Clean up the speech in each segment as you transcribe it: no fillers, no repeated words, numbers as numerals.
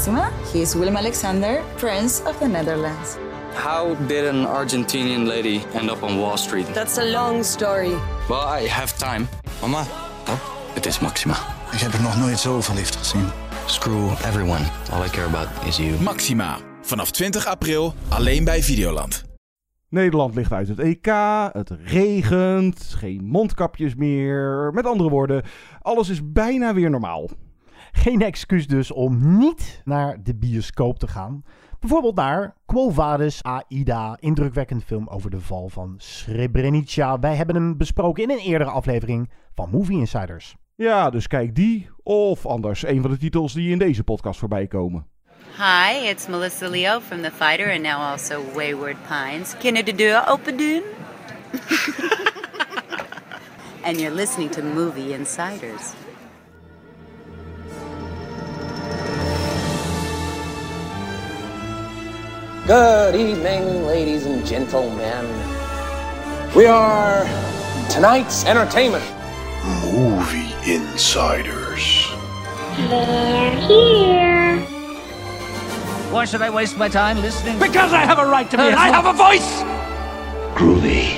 Maxima. He is Willem-Alexander, Prince of the Netherlands. How did an Argentinian lady end up on Wall Street? That's a long story. Well, I have time. Mama, Het is Maxima. ik heb er nog nooit zo verliefd gezien. Screw everyone. All I care about is you. Maxima. Vanaf 20 april alleen bij Videoland. Nederland ligt uit het EK, het regent, geen mondkapjes meer. Met andere woorden, alles is bijna weer normaal. Geen excuus dus om niet naar de bioscoop te gaan. Bijvoorbeeld naar Quo Vadis Aida, indrukwekkende film over de val van Srebrenica. Wij hebben hem besproken in een eerdere aflevering van Movie Insiders. Ja, dus kijk die, of anders een van de titels die in deze podcast voorbij komen. Hi, it's Melissa Leo from The Fighter and now also Wayward Pines. Kunnen de deur open doen? And you're listening to Movie Insiders. Good evening, ladies and gentlemen. We are tonight's entertainment. Movie Insiders. They're here. Why should I waste my time listening? Because I have a right to be and I have a voice! Groovy.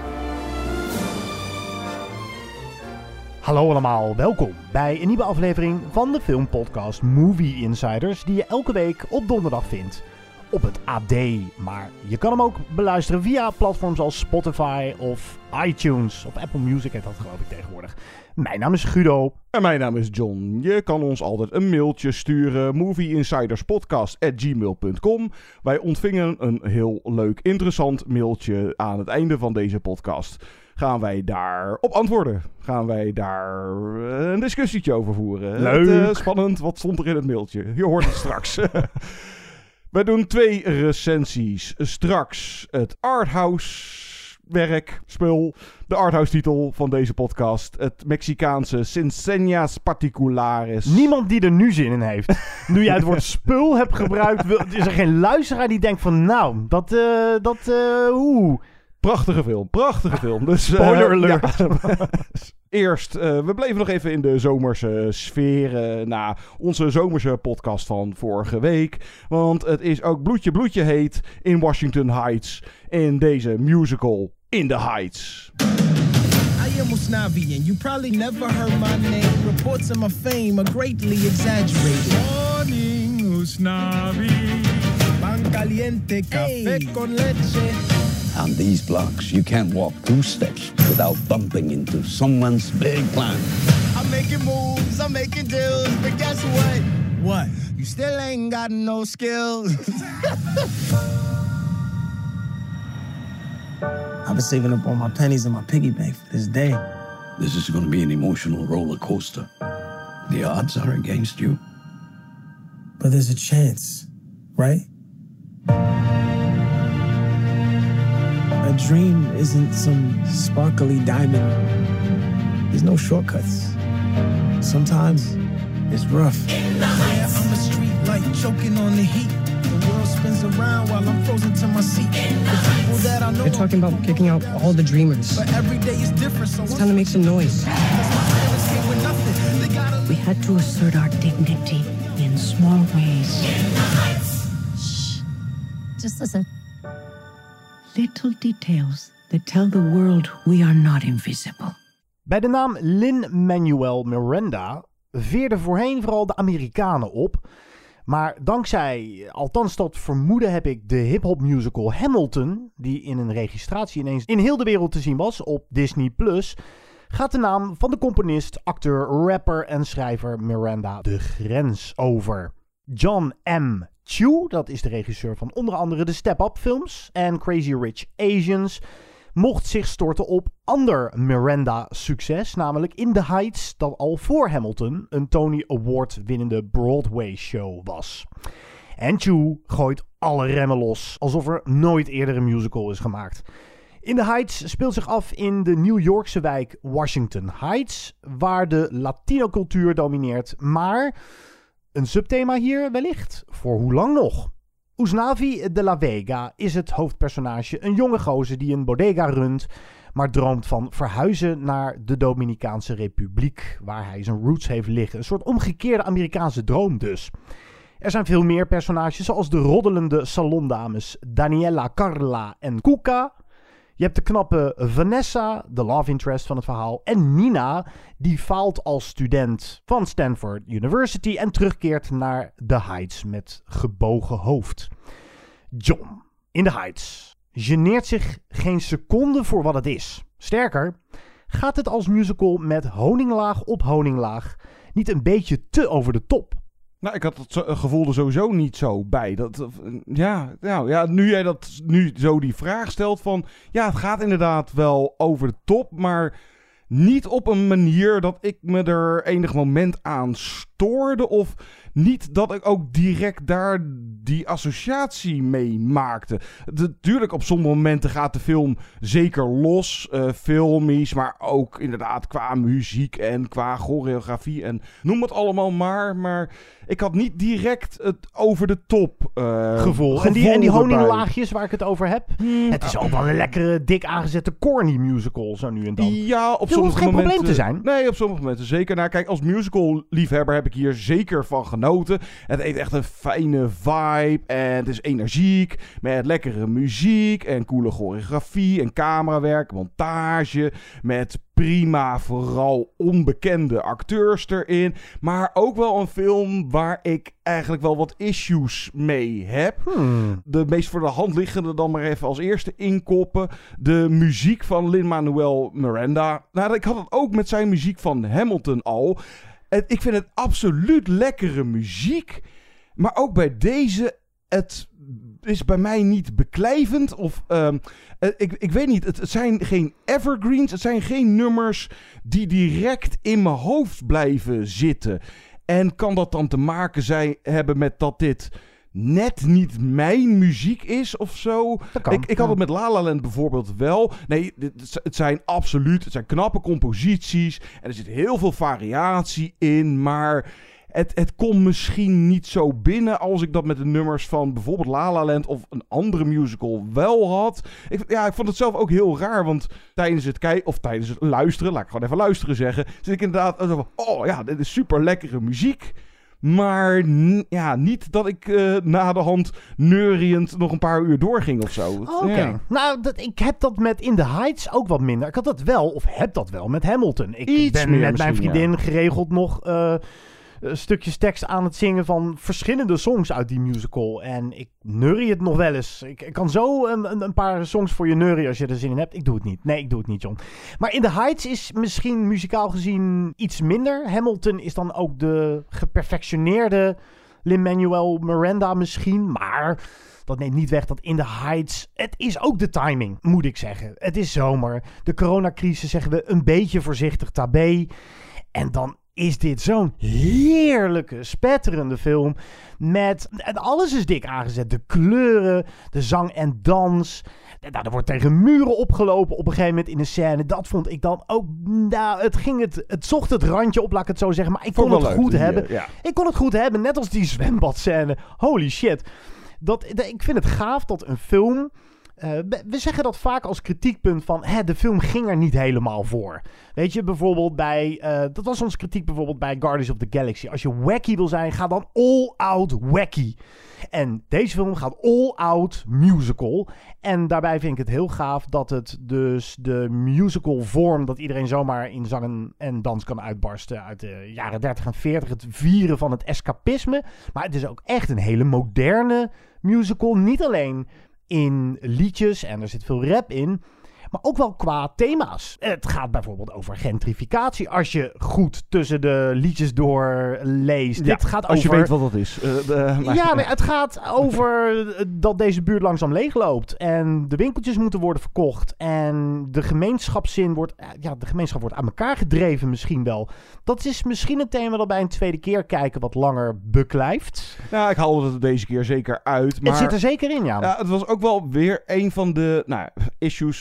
Hallo allemaal, welkom bij een nieuwe aflevering van de filmpodcast Movie Insiders, die je elke week op donderdag vindt op het AD. Maar je kan hem ook beluisteren via platforms als Spotify of iTunes of Apple Music heet dat geloof ik tegenwoordig. Mijn naam is Guido. En mijn naam is John. Je kan ons altijd een mailtje sturen, movieinsiderspodcast@gmail.com. Wij ontvingen een heel leuk, interessant mailtje aan het einde van deze podcast. Gaan wij daar op antwoorden? Gaan wij daar een discussietje over voeren? Leuk. Spannend, wat stond er in het mailtje? Je hoort het straks. Wij doen 2 recensies. Straks het arthouse spul. De arthouse titel van deze podcast. Het Mexicaanse Sinseñas Particulares. Niemand die er nu zin in heeft. Nu jij het woord spul hebt gebruikt, is er geen luisteraar die denkt van nou, Prachtige film. Dus, spoiler alert. Ja. Eerst, we bleven nog even in de zomerse sfeer na onze zomerse podcast van vorige week. Want het is ook bloedje heet in Washington Heights in deze musical In the Heights. I am Usnavi and you probably never heard my name. Reports of my fame are greatly exaggerated. Morning Usnavi. Pan caliente, café con leche. On these blocks, you can't walk 2 steps without bumping into someone's big plan. I'm making moves, I'm making deals, but guess what? What? You still ain't got no skills. I've been saving up all my pennies in my piggy bank for this day. This is going to be an emotional roller coaster. The odds are against you. But there's a chance, right? A dream isn't some sparkly diamond. There's no shortcuts. Sometimes it's rough. Yeah, I'm a street light choking on the heat. The world spins around while I'm frozen to my seat. The people that I know. They're talking about kicking out all the dreamers. But every day is different, so it's time to make some noise. We had to assert our dignity in small ways. Shh. Just listen. Little details that tell the world we are not invisible. Bij de naam Lin-Manuel Miranda veerden voorheen vooral de Amerikanen op. Maar dankzij, althans dat vermoeden heb ik, de hip-hop musical Hamilton, die in een registratie ineens in heel de wereld te zien was op Disney+, gaat de naam van de componist, acteur, rapper en schrijver Miranda de grens over. John M. Chu, dat is de regisseur van onder andere de Step Up films en Crazy Rich Asians, mocht zich storten op ander Miranda-succes, namelijk In the Heights, dat al voor Hamilton een Tony Award winnende Broadway-show was. En Chu gooit alle remmen los, alsof er nooit eerder een musical is gemaakt. In the Heights speelt zich af in de New Yorkse wijk Washington Heights, waar de Latino-cultuur domineert, maar een subthema hier wellicht. Voor hoe lang nog? Usnavi de la Vega is het hoofdpersonage, een jonge gozer die een bodega runt, maar droomt van verhuizen naar de Dominicaanse Republiek, waar hij zijn roots heeft liggen. Een soort omgekeerde Amerikaanse droom dus. Er zijn veel meer personages, zoals de roddelende salondames Daniela, Carla en Kuka. Je hebt de knappe Vanessa, de love interest van het verhaal. En Nina, die faalt als student van Stanford University en terugkeert naar The Heights met gebogen hoofd. John, in The Heights, geneert zich geen seconde voor wat het is. Sterker, gaat het als musical met honinglaag op honinglaag niet een beetje te over de top? Nou, ik had het gevoel er sowieso niet zo bij. Nu jij nu zo die vraag stelt van... Ja, het gaat inderdaad wel over de top, maar niet op een manier dat ik me er enig moment aan stoorde. Of niet dat ik ook direct daar die associatie mee maakte. Natuurlijk, op sommige momenten gaat de film zeker los. Filmisch, maar ook inderdaad qua muziek en qua choreografie. En noem het allemaal maar ik had niet direct het over de top gevoel. En die honinglaagjes waar ik het over heb. Het is ook wel een lekkere, dik aangezette corny musical zo nu en dan. Ja, op sommige momenten... geen momenten, probleem te zijn. Nee, op sommige momenten zeker. Nou, kijk, als musical-liefhebber heb ik hier zeker van genoten. Het heeft echt een fijne vibe en het is energiek met lekkere muziek en coole choreografie en camerawerk, montage met prima, vooral onbekende acteurs erin. Maar ook wel een film waar ik eigenlijk wel wat issues mee heb. De meest voor de hand liggende dan maar even als eerste inkoppen. De muziek van Lin-Manuel Miranda. Nou, ik had het ook met zijn muziek van Hamilton al. Ik vind het absoluut lekkere muziek. Maar ook bij deze, het is bij mij niet beklijvend. Of ik weet niet, het zijn geen evergreens. Het zijn geen nummers die direct in mijn hoofd blijven zitten. En kan dat dan te maken hebben met dat dit net niet mijn muziek is of zo? Ik had het met La La Land bijvoorbeeld wel. Nee, het zijn knappe composities. En er zit heel veel variatie in, maar het komt misschien niet zo binnen als ik dat met de nummers van bijvoorbeeld La La Land of een andere musical wel had. Ik vond het zelf ook heel raar, want tijdens het luisteren, laat ik gewoon even luisteren zeggen, zit ik inderdaad zo van, dit is super lekkere muziek. Maar niet dat ik na de hand neuriënd nog een paar uur doorging of zo. Oké. Ja. Nou, ik heb dat met In the Heights ook wat minder. Ik had dat wel, of heb dat wel, met Hamilton. Ik ben met mijn vriendin geregeld nog stukjes tekst aan het zingen van verschillende songs uit die musical. En ik neurie het nog wel eens. Ik kan zo een paar songs voor je neurien als je er zin in hebt. Ik doe het niet. Nee, ik doe het niet, John. Maar In the Heights is misschien muzikaal gezien iets minder. Hamilton is dan ook de geperfectioneerde Lin-Manuel Miranda misschien. Maar dat neemt niet weg dat In the Heights... Het is ook de timing, moet ik zeggen. Het is zomer. De coronacrisis, zeggen we een beetje voorzichtig tabé. En dan is dit zo'n heerlijke, spetterende film. En alles is dik aangezet. De kleuren, de zang en dans. Er wordt tegen muren opgelopen op een gegeven moment in een scène. Dat vond ik dan ook... het zocht het randje op, laat ik het zo zeggen. Maar ik kon het goed hebben. Ja. Ik kon het goed hebben, net als die zwembadscène. Holy shit. Ik vind het gaaf dat een film... we zeggen dat vaak als kritiekpunt van... de film ging er niet helemaal voor. Weet je, bijvoorbeeld bij... dat was ons kritiek bijvoorbeeld bij Guardians of the Galaxy. Als je wacky wil zijn, ga dan all-out wacky. En deze film gaat all-out musical. En daarbij vind ik het heel gaaf dat het dus de musical vorm... dat iedereen zomaar in zang en dans kan uitbarsten... uit de jaren 30 en 40. Het vieren van het escapisme. Maar het is ook echt een hele moderne musical. Niet alleen in liedjes en er zit veel rap in, maar ook wel qua thema's. Het gaat bijvoorbeeld over gentrificatie. Als je goed tussen de liedjes door leest. Ja, als je weet wat dat is. Maar het gaat over dat deze buurt langzaam leegloopt. En de winkeltjes moeten worden verkocht. En de gemeenschapszin wordt... de gemeenschap wordt aan elkaar gedreven misschien wel. Dat is misschien een thema dat bij een tweede keer kijken wat langer beklijft. Ja, ik haalde het deze keer zeker uit. Maar het zit er zeker in, ja. Het was ook wel weer een van de issues wat ik met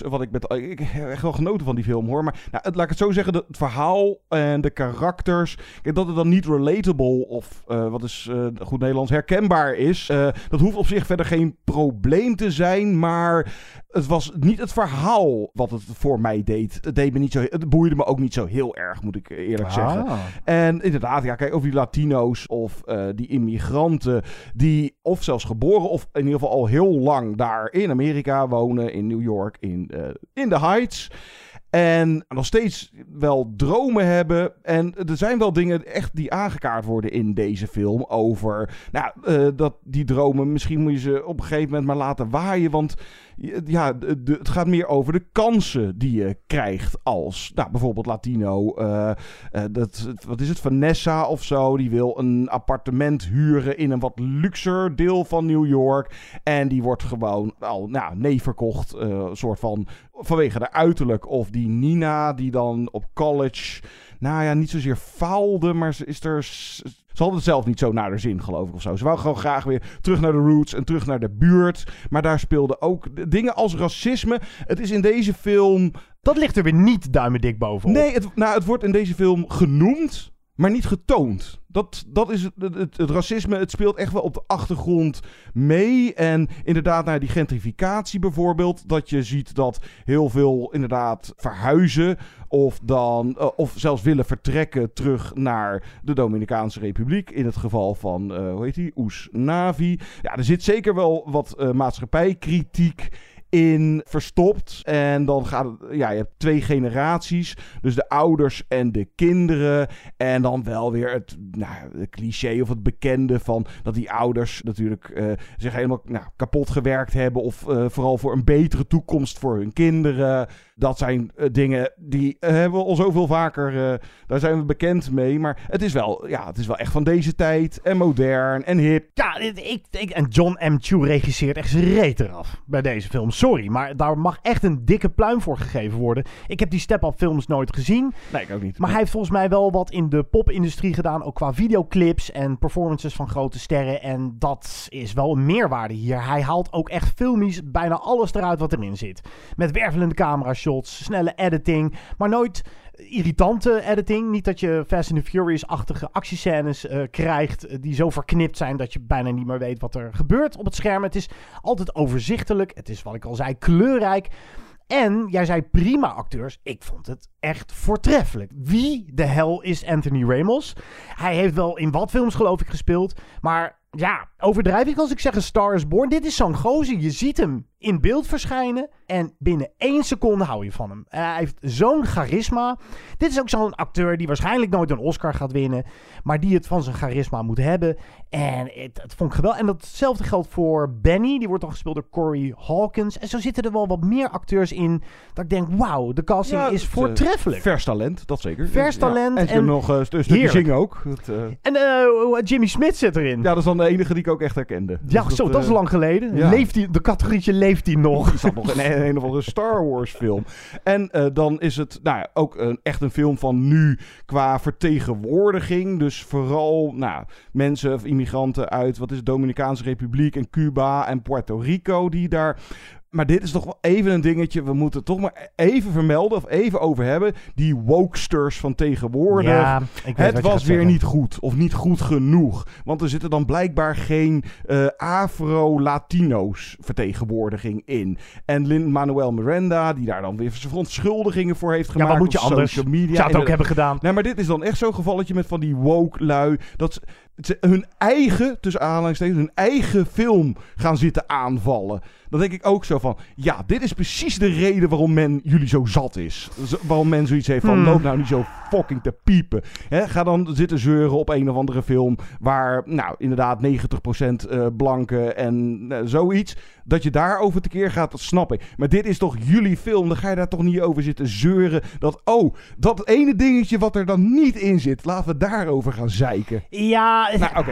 Ik heb echt wel genoten van die film, hoor. Maar laat ik het zo zeggen, het verhaal en de karakters, dat het dan niet relatable of wat is goed Nederlands herkenbaar is, dat hoeft op zich verder geen probleem te zijn, maar het was niet het verhaal wat het voor mij deed. Het boeide me ook niet zo heel erg, moet ik eerlijk zeggen. En inderdaad, kijk, over die Latino's of die immigranten die of zelfs geboren of in ieder geval al heel lang daar in Amerika wonen, in New York, in de Heights. En nog steeds wel dromen hebben. En er zijn wel dingen echt die aangekaart worden in deze film over dat die dromen, misschien moet je ze op een gegeven moment maar laten waaien. Want het gaat meer over de kansen die je krijgt als bijvoorbeeld Latino. Wat is het? Vanessa of zo. Die wil een appartement huren in een wat luxer deel van New York. En die wordt gewoon al verkocht. Soort van vanwege haar uiterlijk. Of die Nina die dan op college niet zozeer faalde, maar ze had het zelf niet zo naar haar zin, geloof ik, of zo. Ze wou gewoon graag weer terug naar de roots en terug naar de buurt. Maar daar speelden ook dingen als racisme. Het is in deze film... Dat ligt er weer niet duimendik bovenop. Nee, het wordt in deze film genoemd, maar niet getoond. Dat is het racisme. Het speelt echt wel op de achtergrond mee. En inderdaad, die gentrificatie bijvoorbeeld. Dat je ziet dat heel veel inderdaad verhuizen. Of zelfs willen vertrekken terug naar de Dominicaanse Republiek. In het geval van, Oesnavi. Ja, er zit zeker wel wat maatschappijkritiek in verstopt. En dan gaat het... je hebt 2 generaties. Dus de ouders en de kinderen. En dan wel weer het cliché of het bekende van dat die ouders natuurlijk zich helemaal kapot gewerkt hebben. Of vooral voor een betere toekomst voor hun kinderen. Dat zijn dingen die hebben we al zoveel vaker... daar zijn we bekend mee. Maar het is wel echt van deze tijd. En modern en hip. Ja, en John M. Chu regisseert echt zijn reet eraf bij deze film. Sorry, maar daar mag echt een dikke pluim voor gegeven worden. Ik heb die step-up films nooit gezien. Nee, ik ook niet. Maar hij heeft volgens mij wel wat in de popindustrie gedaan. Ook qua videoclips en performances van grote sterren. En dat is wel een meerwaarde hier. Hij haalt ook echt filmisch bijna alles eruit wat erin zit. Met wervelende camera-shots, snelle editing, maar nooit irritante editing. Niet dat je Fast and the Furious-achtige actiescènes krijgt die zo verknipt zijn dat je bijna niet meer weet wat er gebeurt op het scherm. Het is altijd overzichtelijk. Het is, wat ik al zei, kleurrijk. En jij zei prima acteurs. Ik vond het echt voortreffelijk. Wie de hel is Anthony Ramos? Hij heeft wel in wat films, geloof ik, gespeeld. Maar overdrijf ik als ik zeg A Star is Born? Dit is zo'n gozer. Je ziet hem in beeld verschijnen en binnen 1 seconde hou je van hem. Hij heeft zo'n charisma. Dit is ook zo'n acteur die waarschijnlijk nooit een Oscar gaat winnen, maar die het van zijn charisma moet hebben. En het vond ik geweldig. En datzelfde geldt voor Benny. Die wordt dan gespeeld door Corey Hawkins. En zo zitten er wel wat meer acteurs in dat ik denk, wauw, de casting is voortreffelijk. Vers talent, dat zeker. Vers talent. En je hebt nog een stukje zingen ook. En Jimmy Smith zit erin. Ja, dat is dan de enige die ik ook echt herkende. Ja, dus dat is lang geleden. Ja. De categorietje leeft hij nog. Die zat nog in een of andere Star Wars film. En dan is het ook echt een film van nu qua vertegenwoordiging. Dus vooral mensen of immigranten uit de Dominicaanse Republiek en Cuba en Puerto Rico die daar... Maar dit is toch wel even een dingetje. We moeten het toch maar even vermelden of even over hebben. Die wokesters van tegenwoordig. Ja, het was weer niet goed. Of niet goed genoeg. Want er zitten dan blijkbaar geen Afro-Latino's vertegenwoordiging in. En Lin-Manuel Miranda, die daar dan weer zijn verontschuldigingen voor heeft gemaakt. Ja, wat moet je anders? Social media. Zou het ook hebben gedaan. Nee, maar dit is dan echt zo'n gevalletje met van die woke-lui. Dat ze hun eigen, tussen aanhalingstekens, hun eigen film gaan zitten aanvallen. Dan denk ik ook zo van, ja, dit is precies de reden waarom men jullie zo zat is. Waarom men zoiets heeft van, loop nou niet zo fucking te piepen. Ga dan zitten zeuren op een of andere film waar, inderdaad 90% blanke en zoiets. Dat je daarover tekeer gaat, dat snap ik. Maar dit is toch jullie film, dan ga je daar toch niet over zitten zeuren. Dat ene dingetje wat er dan niet in zit, laten we daarover gaan zeiken. Ja,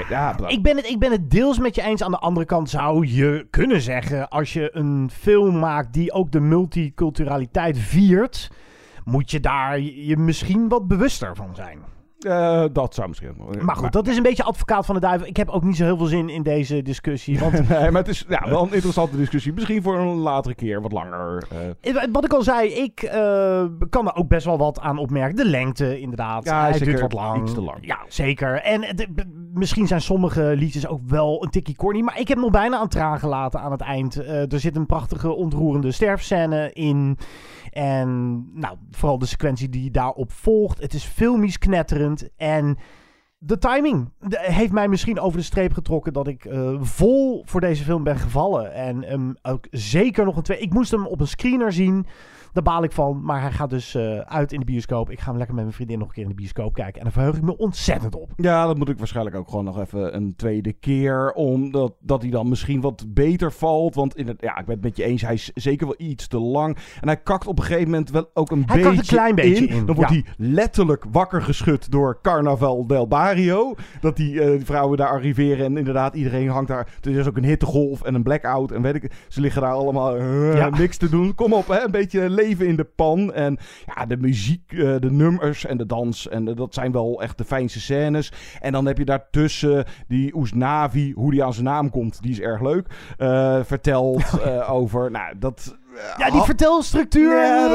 ik ben het deels met je eens. Aan de andere kant zou je kunnen zeggen, als je een film maakt die ook de multiculturaliteit viert, moet je daar je misschien wat bewuster van zijn. Dat zou misschien... Maar goed, dat is een beetje advocaat van de duivel. Ik heb ook niet zo heel veel zin in deze discussie. Want... nee, maar het is wel een interessante discussie. Misschien voor een latere keer, wat langer. Wat ik al zei, ik kan er ook best wel wat aan opmerken. De lengte, inderdaad. Ja, hij zeker duurt wat lang. Iets te lang. Ja, zeker. En misschien zijn sommige liedjes ook wel een tikkie corny. Maar ik heb nog bijna aan traan gelaten aan het eind. Er zit een prachtige, ontroerende sterfscène in. En vooral de sequentie die daarop volgt. Het is filmisch knetterend. En de timing heeft mij misschien over de streep getrokken dat ik vol voor deze film ben gevallen. En ook zeker nog ik moest hem op een screener zien. Daar baal ik van. Maar hij gaat dus uit in de bioscoop. Ik ga hem lekker met mijn vriendin nog een keer in de bioscoop kijken. En daar verheug ik me ontzettend op. Ja, dat moet ik waarschijnlijk ook gewoon nog even een tweede keer. Omdat hij dan misschien wat beter valt. Want ik ben het met je eens. Hij is zeker wel iets te lang. En hij kakt op een gegeven moment wel ook een klein beetje in. Dan wordt hij letterlijk wakker geschud door Carnaval del Barrio. Dat die vrouwen daar arriveren. En inderdaad, iedereen hangt daar. Er is ook een hittegolf en een blackout. En weet ik, ze liggen daar allemaal niks te doen. Kom op, hè, een beetje leven in de pan. En ja, de muziek, de nummers en de dans. En dat zijn wel echt de fijnste scènes. En dan heb je daartussen die Usnavi, hoe die aan zijn naam komt. Die is erg leuk. Vertelt over, die vertelstructuur.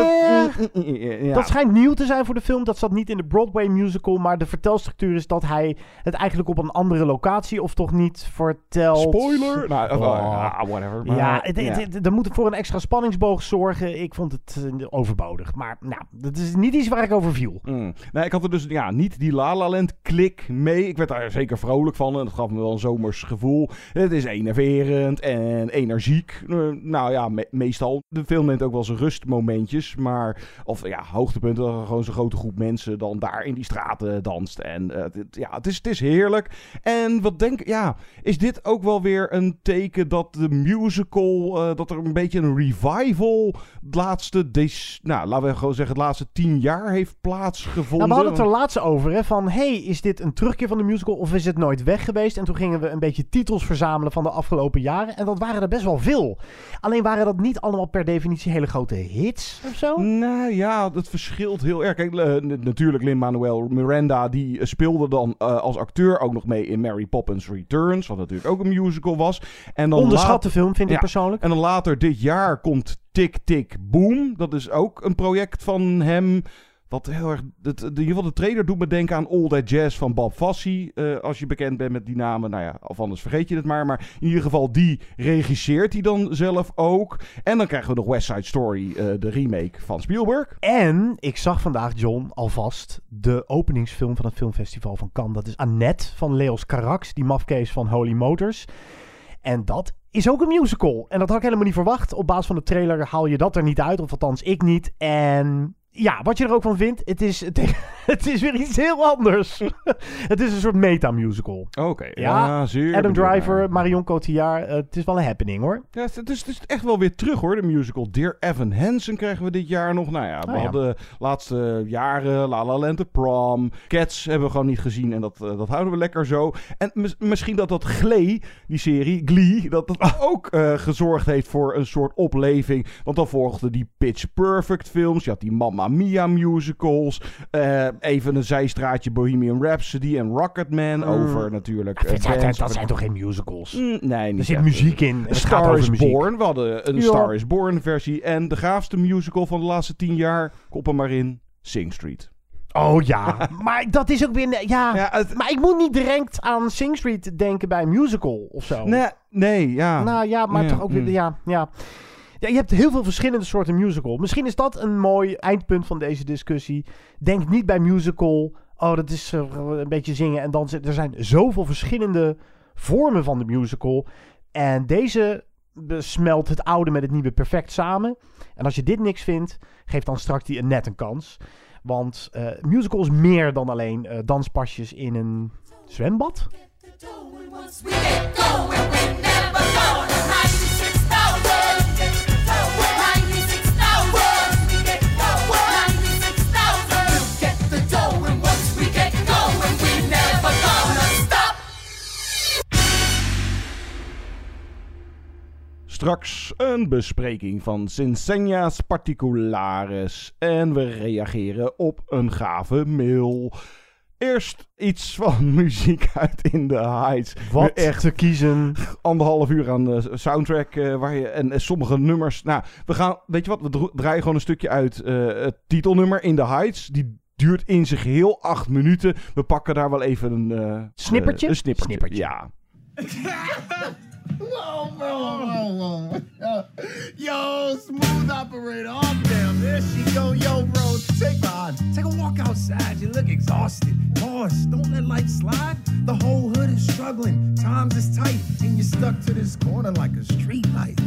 Ja. Dat schijnt nieuw te zijn voor de film. Dat zat niet in de Broadway musical. Maar de vertelstructuur is dat hij het eigenlijk op een andere locatie of toch niet vertelt. Spoiler? Whatever. Ja, er moet voor een extra spanningsboog zorgen. Ik vond het overbodig. Maar dat is niet iets waar ik over viel. Nee, ik had er dus niet die La La Land klik mee. Ik werd daar zeker vrolijk van. En dat gaf me wel een zomers gevoel. Het is enerverend en energiek. Meestal. De film neemt ook wel zijn rustmomentjes, maar hoogtepunten, gewoon zo'n grote groep mensen dan daar in die straten danst. En het is heerlijk. En wat denk ik, is dit ook wel weer een teken dat de musical, dat er een beetje een revival laten we gewoon zeggen, de laatste 10 jaar heeft plaatsgevonden. We hadden het er laatst over, hè, van is dit een terugkeer van de musical of is het nooit weg geweest? En toen gingen we een beetje titels verzamelen van de afgelopen jaren en dat waren er best wel veel. Alleen waren dat niet allemaal per definitie hele grote hits of zo? Nou ja, dat verschilt heel erg. Kijk, natuurlijk Lin-Manuel Miranda, die speelde dan als acteur ook nog mee in Mary Poppins Returns, wat natuurlijk ook een musical was. En dan onderschatte film, vind ik persoonlijk. En dan later dit jaar komt Tick Tick Boom. Dat is ook een project van hem. Wat heel erg... In ieder geval de trailer doet me denken aan All That Jazz van Bob Fosse. Als je bekend bent met die namen. Of anders vergeet je het maar. Maar in ieder geval, die regisseert hij dan zelf ook. En dan krijgen we nog West Side Story, de remake van Spielberg. En ik zag vandaag, John, alvast de openingsfilm van het filmfestival van Cannes. Dat is Annette van Leos Carax, die mafkees van Holy Motors. En dat is ook een musical. En dat had ik helemaal niet verwacht. Op basis van de trailer haal je dat er niet uit. Of althans, ik niet. En ja, wat je er ook van vindt, het is weer iets heel anders. Het is een soort meta-musical. Oké, ja, zeer. Adam Driver, Marion Cotillard, het is wel een happening, hoor. Ja, het is echt wel weer terug, hoor, de musical. Dear Evan Hansen krijgen we dit jaar nog. We hadden de laatste jaren La La Land, The Prom. Cats hebben we gewoon niet gezien en dat houden we lekker zo. En misschien dat Glee, die serie, Glee, dat ook gezorgd heeft voor een soort opleving. Want dan volgden die Pitch Perfect films. Je had die Mamma Mia musicals. Even een zijstraatje Bohemian Rhapsody en Rocketman over natuurlijk. Dat zijn toch geen musicals? Nee, niet. Er zit muziek in. Star is Born. We hadden een Star is Born versie. En de gaafste musical van de laatste 10 jaar, kop er maar in, Sing Street. Oh ja, maar dat is ook weer... maar ik moet niet direct aan Sing Street denken bij een musical of zo. Nee. Nou ja, maar toch ook weer... Ja, je hebt heel veel verschillende soorten musical. Misschien is dat een mooi eindpunt van deze discussie. Denk niet bij musical, dat is een beetje zingen en dansen. Er zijn zoveel verschillende vormen van de musical. En deze smelt het oude met het nieuwe perfect samen. En als je dit niks vindt, geef dan straks die net een kans. Want musical is meer dan alleen danspasjes in een zwembad. Straks een bespreking van Cinseñas Particulares. En we reageren op een gave mail. Eerst iets van muziek uit In the Heights. Wat echt te kiezen. 1,5 uur aan de soundtrack. Waar je, en sommige nummers... Nou, weet je wat? We draaien gewoon een stukje uit het titelnummer In the Heights. Die duurt in zijn geheel 8 minuten. We pakken daar wel even een... snippertje? Een snippertje, ja. Whoa. Yo, smooth operator, off down. There she go. Yo, bro, take a walk outside. You look exhausted. Pause, don't let life slide. The whole hood is struggling. Times is tight, and you're stuck to this corner like a street light.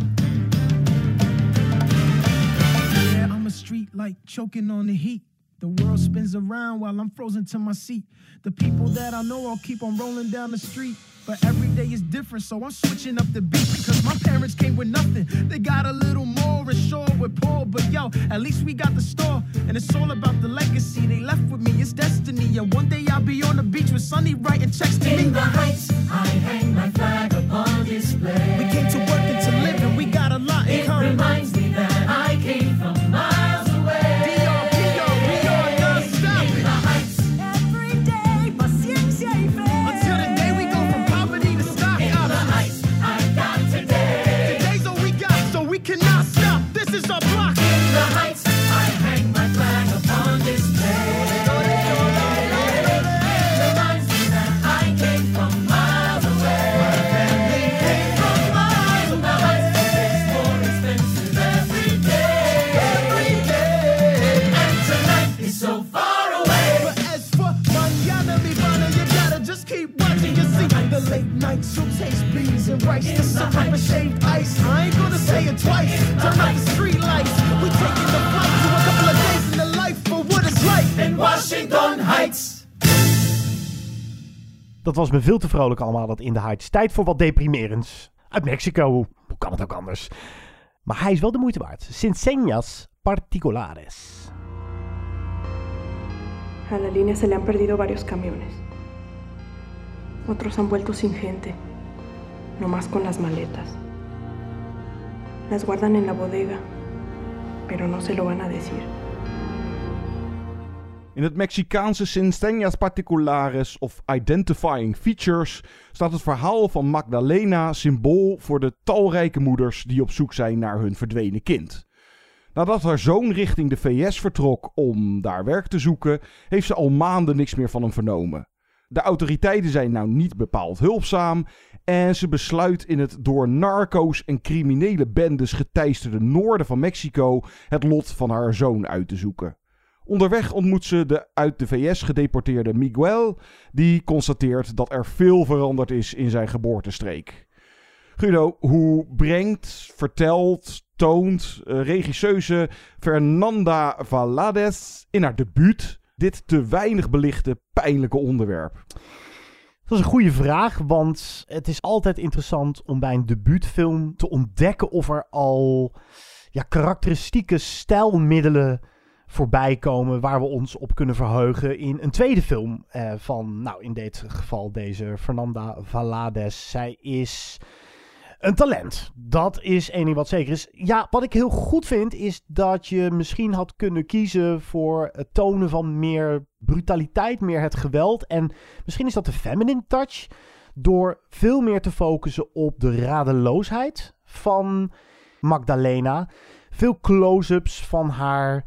Yeah, I'm a street light choking on the heat. The world spins around while I'm frozen to my seat. The people that I know all keep on rolling down the street. But every day is different, so I'm switching up the beat. Because my parents came with nothing. They got a little more and sure we're poor. But yo, at least we got the store. And it's all about the legacy they left with me. It's destiny. And one day I'll be on the beach with Sunny writing checks to me. In the heights, I hang my flag upon display. We came to work and to live and we got a lot in common. It reminds me that I came from miles away. Cannot stop, this is our block. In the heights, I hang my flag upon display. Reminds me that I came from miles away. My family came from miles away. The heights is more expensive every day. And tonight is so far away. But as for mañana, mi pana, you gotta just keep watching. You see the late nights, you'll taste beans and rice. The syrup and shaved ice. I ain't gonna say it twice. Turn out the street lights. We taking the flight to a couple of days in the life for what it's like in Washington Heights. Dat was me veel te vrolijk allemaal, dat In the Heights. Tijd voor wat deprimerends. Uit Mexico. Hoe kan het ook anders? Maar hij is wel de moeite waard. Enseñas particulares. A la línea se le han perdido varios camiones. Otros han vuelto sin gente. Nomás con las maletas. Las guardan en la bodega, pero no se lo van a decir. In het Mexicaanse Enseñas Particulares of Identifying Features staat het verhaal van Magdalena symbool voor de talrijke moeders die op zoek zijn naar hun verdwenen kind. Nadat haar zoon richting de VS vertrok om daar werk te zoeken, heeft ze al maanden niks meer van hem vernomen. De autoriteiten zijn nou niet bepaald hulpzaam en ze besluit in het door narco's en criminele bendes geteisterde noorden van Mexico het lot van haar zoon uit te zoeken. Onderweg ontmoet ze de uit de VS gedeporteerde Miguel, die constateert dat er veel veranderd is in zijn geboortestreek. Guido, hoe brengt, vertelt, toont regisseuse Fernanda Valadez in haar debuut dit te weinig belichte, pijnlijke onderwerp? Dat is een goede vraag, want het is altijd interessant om bij een debuutfilm te ontdekken of er al karakteristieke stijlmiddelen voorbij komen waar we ons op kunnen verheugen in een tweede film van, nou in dit geval deze Fernanda Valadez. Zij is een talent. Dat is één ding wat zeker is. Ja, wat ik heel goed vind is dat je misschien had kunnen kiezen voor het tonen van meer brutaliteit, meer het geweld. En misschien is dat de feminine touch door veel meer te focussen op de radeloosheid van Magdalena. Veel close-ups van haar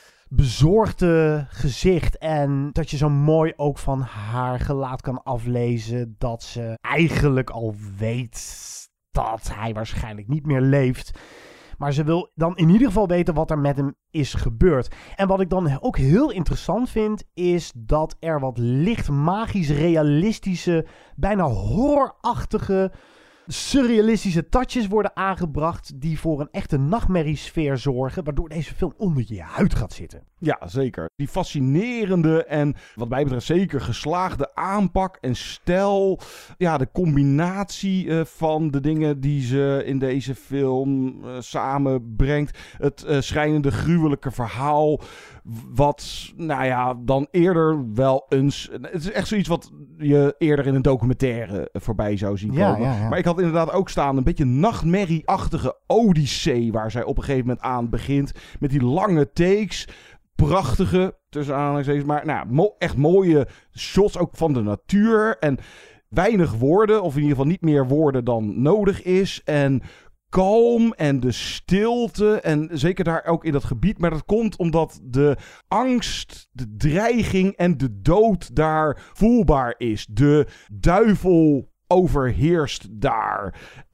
bezorgde gezicht en dat je zo mooi ook van haar gelaat kan aflezen dat ze eigenlijk al weet dat hij waarschijnlijk niet meer leeft. Maar ze wil dan in ieder geval weten wat er met hem is gebeurd. En wat ik dan ook heel interessant vind, is dat er wat licht magisch realistische, bijna horrorachtige, surrealistische touches worden aangebracht die voor een echte nachtmerriesfeer zorgen, waardoor deze film onder je huid gaat zitten. Ja, zeker. Die fascinerende en wat mij betreft zeker geslaagde aanpak en stijl. Ja, de combinatie van de dingen die ze in deze film samenbrengt. Het schrijnende, gruwelijke verhaal. Wat, nou ja, dan eerder wel eens... Het is echt zoiets wat je eerder in een documentaire voorbij zou zien komen. Ja. Maar ik had inderdaad ook staan een beetje nachtmerrieachtige odyssee waar zij op een gegeven moment aan begint. Met die lange takes. prachtige, tussen aanhalingstekens, maar echt mooie shots ook van de natuur. En weinig woorden, of in ieder geval niet meer woorden dan nodig is. En kalm en de stilte en zeker daar ook in dat gebied. Maar dat komt omdat de angst, de dreiging en de dood daar voelbaar is. De duivel overheerst daar.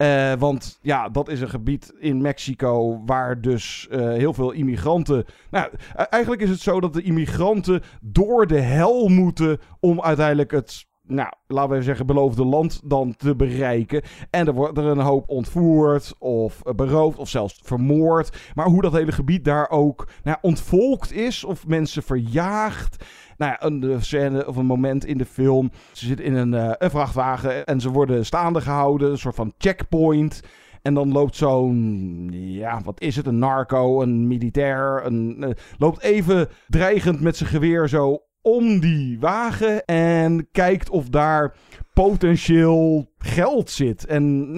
Want ja, dat is een gebied in Mexico waar dus heel veel immigranten... Nou, eigenlijk is het zo dat de immigranten door de hel moeten om uiteindelijk het... Nou, laten we even zeggen, beloofde land dan te bereiken. En er wordt er een hoop ontvoerd of beroofd of zelfs vermoord. Maar hoe dat hele gebied daar ook ontvolkt is of mensen verjaagd. Nou ja, een scène of een moment in de film. Ze zitten in een vrachtwagen en ze worden staande gehouden. Een soort van checkpoint. En dan loopt zo'n, wat is het? Een narco, een militair. Loopt even dreigend met zijn geweer zo om die wagen en kijkt of daar potentieel geld zit. En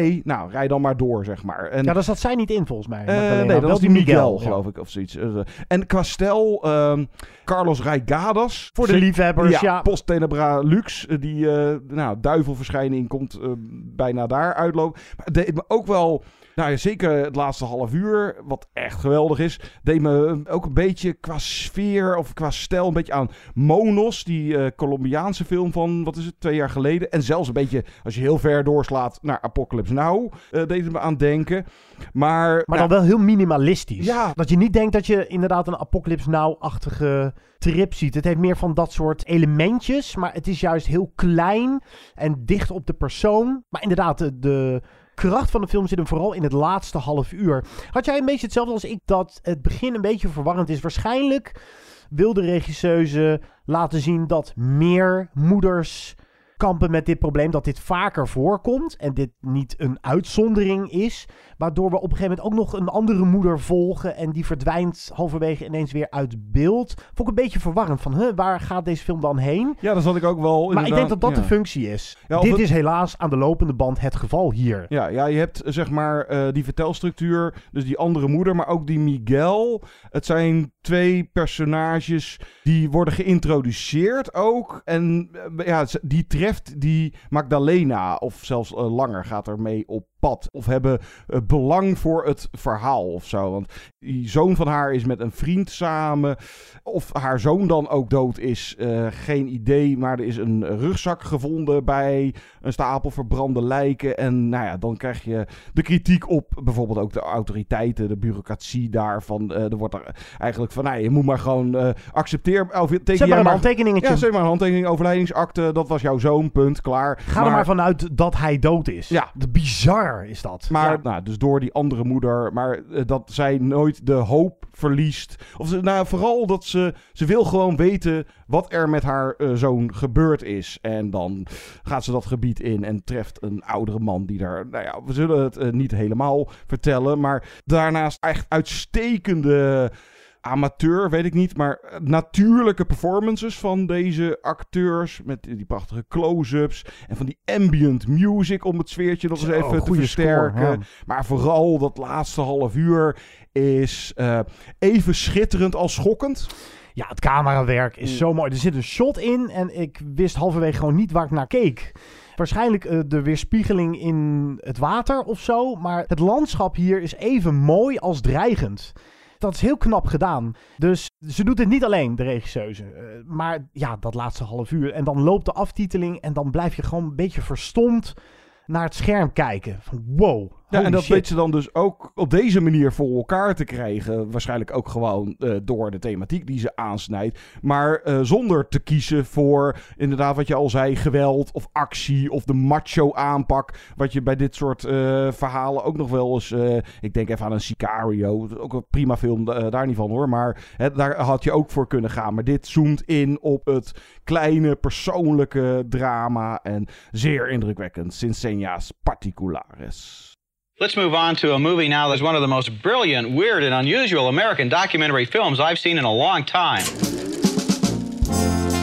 rij dan maar door, zeg maar. En, daar zat zij niet in, volgens mij. Nee, dat was die Miguel, geloof ik, of zoiets. En qua stel, Carlos Raigadas. Voor de liefhebbers, ja. Post Tenebra Lux, die duivelverschijning komt bijna daar uitlopen. Maar het deed me ook wel... Nou, zeker het laatste half uur, wat echt geweldig is, deed me ook een beetje qua sfeer of qua stijl een beetje aan Monos, die Colombiaanse film van, 2 jaar geleden. En zelfs een beetje, als je heel ver doorslaat, naar Apocalypse Now, deed het me aan denken. Maar dan wel heel minimalistisch. Ja. Dat je niet denkt dat je inderdaad een Apocalypse Now-achtige trip ziet. Het heeft meer van dat soort elementjes, maar het is juist heel klein en dicht op de persoon. Maar inderdaad, de kracht van de film zit hem vooral in het laatste half uur. Had jij een beetje hetzelfde als ik, dat het begin een beetje verwarrend is? Waarschijnlijk wil de regisseuse laten zien dat meer moeders kampen met dit probleem, dat dit vaker voorkomt en dit niet een uitzondering is, waardoor we op een gegeven moment ook nog een andere moeder volgen en die verdwijnt halverwege ineens weer uit beeld. Vond ik een beetje verwarrend van, waar gaat deze film dan heen? Ja, dat zat ik ook wel. Maar ik denk dat dat de functie is. Ja, dit is helaas aan de lopende band het geval hier. Ja, je hebt zeg maar die vertelstructuur, dus die andere moeder, maar ook die Miguel. Het zijn 2 personages die worden geïntroduceerd ook. En die treft die Magdalena, of zelfs langer, gaat ermee op pad. Of hebben belang voor het verhaal of zo. Want die zoon van haar is met een vriend samen. Of haar zoon dan ook dood is, geen idee. Maar er is een rugzak gevonden bij een stapel verbrande lijken. En dan krijg je de kritiek op bijvoorbeeld ook de autoriteiten, de bureaucratie daarvan. Er wordt er eigenlijk van, je moet maar gewoon accepteren. Zet maar een handtekeningetje. Ja, zeg maar een handtekening, overlijdingsakte. Dat was jouw zoon, punt, klaar. Ga er maar vanuit dat hij dood is. Ja. Bizar is dat. Maar dus door die andere moeder, maar dat zij nooit de hoop verliest. Of vooral dat ze wil gewoon weten wat er met haar zoon gebeurd is. En dan gaat ze dat gebied in en treft een oudere man die daar... we zullen het niet helemaal vertellen, maar daarnaast echt uitstekende amateur, weet ik niet, maar natuurlijke performances van deze acteurs met die prachtige close-ups en van die ambient music om het sfeertje nog eens even te versterken. Score, maar vooral dat laatste half uur is even schitterend als schokkend. Ja, het camerawerk is zo mooi. Er zit een shot in en ik wist halverwege gewoon niet waar ik naar keek. Waarschijnlijk de weerspiegeling in het water of zo, maar het landschap hier is even mooi als dreigend. Dat is heel knap gedaan. Dus ze doet het niet alleen, de regisseuse. Maar dat laatste half uur. En dan loopt de aftiteling en dan blijf je gewoon een beetje verstomd naar het scherm kijken. Van wow. Ja, en dat weet ze dan dus ook op deze manier voor elkaar te krijgen. Waarschijnlijk ook gewoon door de thematiek die ze aansnijdt. Maar zonder te kiezen voor inderdaad wat je al zei, geweld of actie of de macho aanpak. Wat je bij dit soort verhalen ook nog wel eens... ik denk even aan een Sicario. Ook een prima film, daar niet van hoor. Maar daar had je ook voor kunnen gaan. Maar dit zoomt in op het kleine persoonlijke drama. En zeer indrukwekkend. Sin Señas Particulares. Let's move on to a movie now that's one of the most brilliant, weird, and unusual American documentary films I've seen in a long time.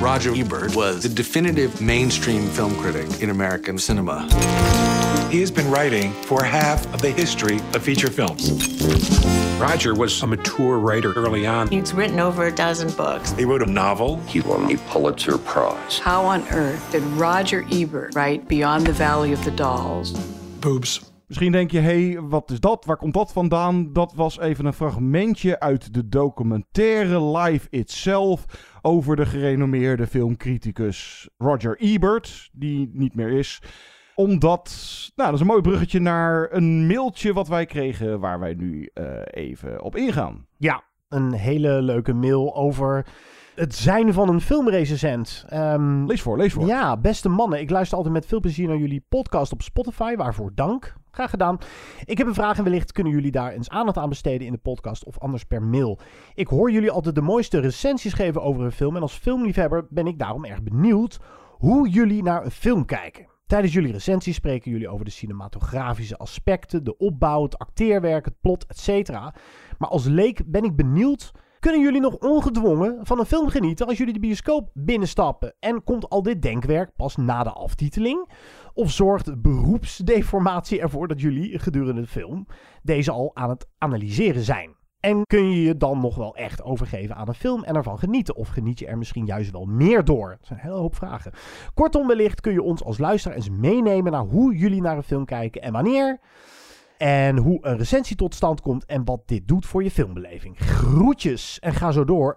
Roger Ebert was the definitive mainstream film critic in American cinema. He has been writing for half of the history of feature films. Roger was a mature writer early on. He's written over a dozen books. He wrote a novel. He won a Pulitzer Prize. How on earth did Roger Ebert write Beyond the Valley of the Dolls? Boobs. Misschien denk je, hé, wat is dat? Waar komt dat vandaan? Dat was even een fragmentje uit de documentaire Life Itself over de gerenommeerde filmcriticus Roger Ebert, die niet meer is. Omdat, nou, dat is een mooi bruggetje naar een mailtje wat wij kregen waar wij nu even op ingaan. Ja, een hele leuke mail over het zijn van een filmrecensent. Lees voor. Ja, beste mannen, ik luister altijd met veel plezier naar jullie podcast op Spotify, waarvoor dank. Graag gedaan. Ik heb een vraag en wellicht kunnen jullie daar eens aandacht aan besteden in de podcast of anders per mail. Ik hoor jullie altijd de mooiste recensies geven over een film en als filmliefhebber ben ik daarom erg benieuwd hoe jullie naar een film kijken. Tijdens jullie recensies spreken jullie over de cinematografische aspecten, de opbouw, het acteerwerk, het plot, etc. Maar als leek ben ik benieuwd, kunnen jullie nog ongedwongen van een film genieten als jullie de bioscoop binnenstappen? En komt al dit denkwerk pas na de aftiteling? Of zorgt beroepsdeformatie ervoor dat jullie gedurende de film deze al aan het analyseren zijn? En kun je je dan nog wel echt overgeven aan een film en ervan genieten? Of geniet je er misschien juist wel meer door? Dat zijn een hele hoop vragen. Kortom, wellicht kun je ons als luisteraar eens meenemen naar hoe jullie naar een film kijken en wanneer. En hoe een recensie tot stand komt en wat dit doet voor je filmbeleving. Groetjes en ga zo door.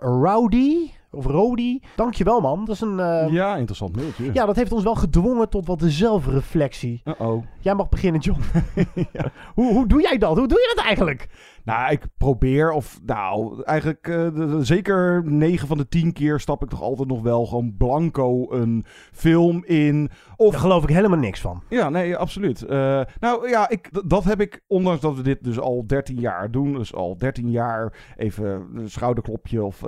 Rody. Dankjewel man. Dat is een... Ja, interessant mailtje. Ja, dat heeft ons wel gedwongen tot wat zelfreflectie. Jij mag beginnen, John. Ja. Hoe doe jij dat? Hoe doe je dat eigenlijk? Nou, ik probeer, eigenlijk zeker 9 van de 10 keer stap ik toch altijd nog wel gewoon blanco een film in. Of... Daar geloof ik helemaal niks van. Ja, nee, absoluut. Dat heb ik, ondanks dat we dit dus al 13 jaar doen, dus al 13 jaar even een schouderklopje of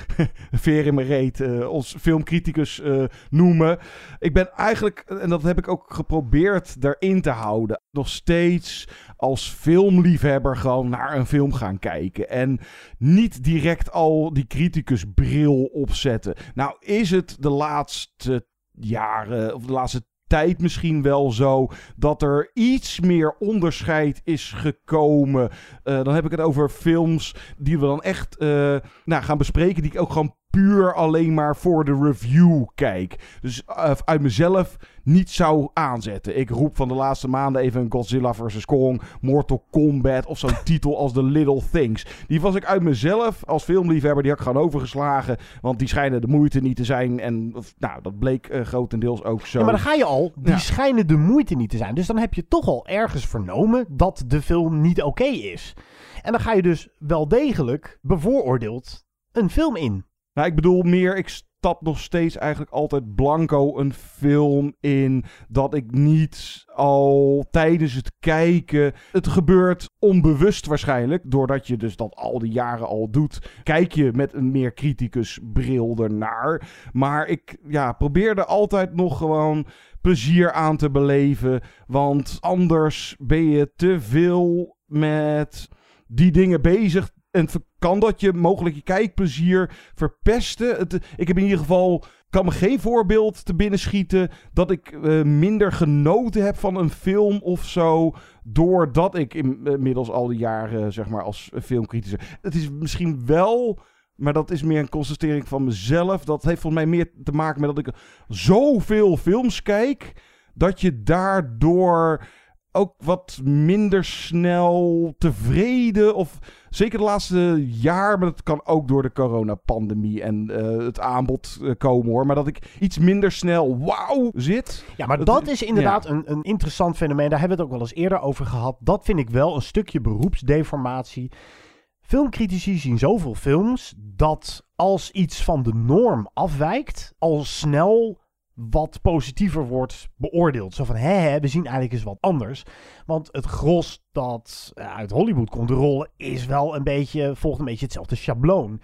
veer in mijn reet, ons filmcriticus noemen. Ik ben eigenlijk, en dat heb ik ook geprobeerd erin te houden, nog steeds als filmliefhebber gewoon naar een film gaan kijken. En niet direct al die criticusbril opzetten. Nou is het de laatste jaren, of de laatste tijd misschien wel zo, dat er iets meer onderscheid is gekomen. Dan heb ik het over films die we dan echt gaan bespreken, die ik ook gewoon puur alleen maar voor de review kijk. Dus uit mezelf niet zou aanzetten. Ik roep van de laatste maanden even een Godzilla vs. Kong, Mortal Kombat of zo'n titel als The Little Things. Die was ik uit mezelf als filmliefhebber, die had ik gewoon overgeslagen, want die schijnen de moeite niet te zijn. En dat bleek grotendeels ook zo. Ja, maar dan ga je al, die schijnen de moeite niet te zijn. Dus dan heb je toch al ergens vernomen dat de film niet oké is. En dan ga je dus wel degelijk bevooroordeeld een film in. Nou, ik bedoel meer, ik stap nog steeds eigenlijk altijd blanco een film in dat ik niet al tijdens het kijken, het gebeurt onbewust waarschijnlijk, doordat je dus dat al die jaren al doet, kijk je met een meer criticusbril ernaar. Maar ik probeer er altijd nog gewoon plezier aan te beleven, want anders ben je te veel met die dingen bezig. En kan dat je mogelijk je kijkplezier verpesten? Ik heb in ieder geval, kan me geen voorbeeld te binnen schieten dat ik minder genoten heb van een film of zo, doordat ik inmiddels al die jaren zeg maar als filmcriticus. Het is misschien wel, maar dat is meer een constatering van mezelf. Dat heeft volgens mij meer te maken met dat ik zoveel films kijk, dat je daardoor ook wat minder snel tevreden, of zeker de laatste jaar, maar dat kan ook door de coronapandemie en het aanbod komen hoor, maar dat ik iets minder snel wauw zit. Ja, maar dat is inderdaad een interessant fenomeen. Daar hebben we het ook wel eens eerder over gehad. Dat vind ik wel een stukje beroepsdeformatie. Filmcritici zien zoveel films dat als iets van de norm afwijkt, al snel wat positiever wordt beoordeeld. Zo van, we zien eigenlijk eens wat anders. Want het gros dat uit Hollywood komt rollen is wel volgt een beetje hetzelfde schabloon.